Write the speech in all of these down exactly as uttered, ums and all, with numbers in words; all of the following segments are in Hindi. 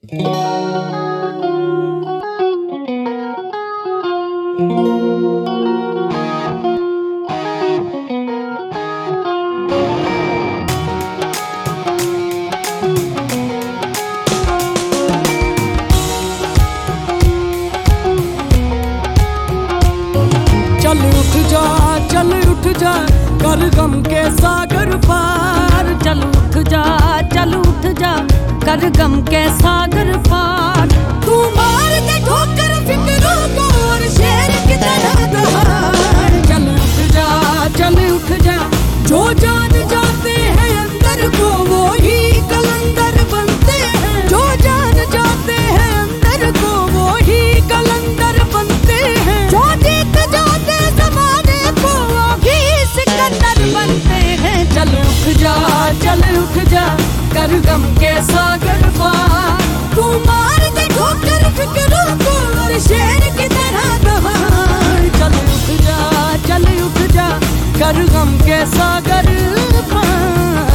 चल उठ जा, चल उठ जा, कर गम के सागर पार। चल उठ जा, चल उठ जा, कर गम के सागर पार। तू मार दे ठोकर फिक्रों को और शेर की तरह दहाड़। चल उठ जा, चल उठ जा, जो जान जाते हैं अंदर को वो ही कलंदर बनते हैं। जो जान जाते हैं अंदर को वो ही कलंदर बनते हैं। जो जीत जाते ज़माने को वो भी सिकंदर बनते हैं। चल उठ जा, चल उठ जा, कर गम के सागर पार। तू मार दे ठोकर फिक्रों को और शेर की तरह दहाड़। चल उठ जा, चल उठ जा, कर गम के सागर पार।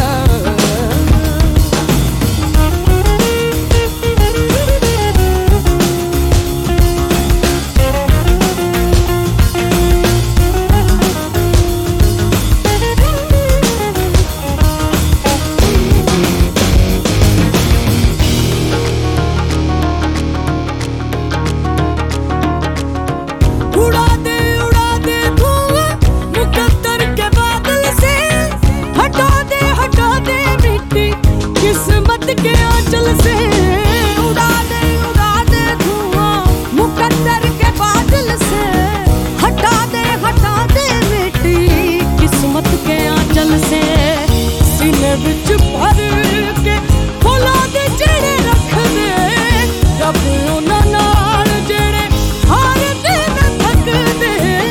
के आंचल से उड़ा दे, उड़ा दे धुआं मुकद्दर के बादल से। हटा दे, हटा दे मिट्टी किस्मत के आंचल से। सीने विच भर के फुला दे जेड़े रख दे रब उन्हां नाल जेड़े हार के न थक दे।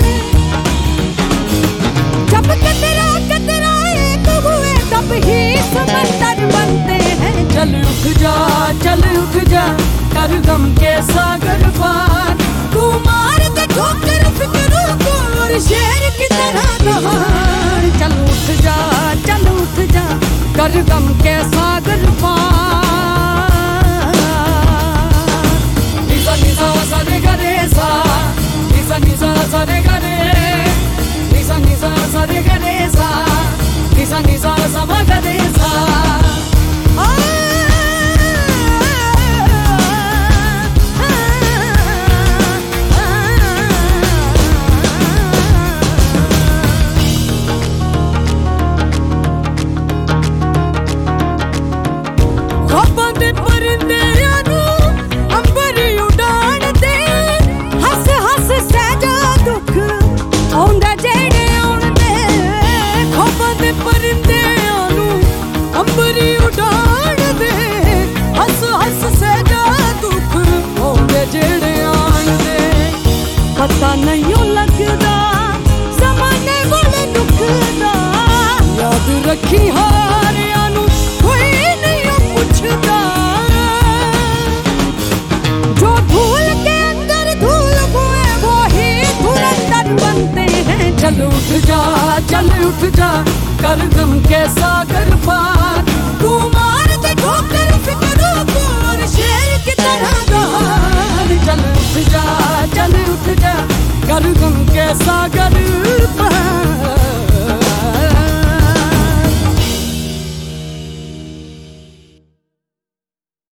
जब कतरा कतरा एक हुए तब ही समंदर बनते हैं। चल उठ जा, चल उठ जा, कर गम के सागर पार। तू मार दे ठोकर फिक्रों को और शेर की तरह दहाड़। चल उठ जा, चल उठ जा, कर गम के सागर पार। निसा निसा सा रे गा रे सा, निसा निसा सा रे गा रे, निसा निसा सा रे गा रे सा, निसा निसा सा मा गा रे सा। पता नहीं लगदा ज़माने वाले दुख दा, याद रखी हा।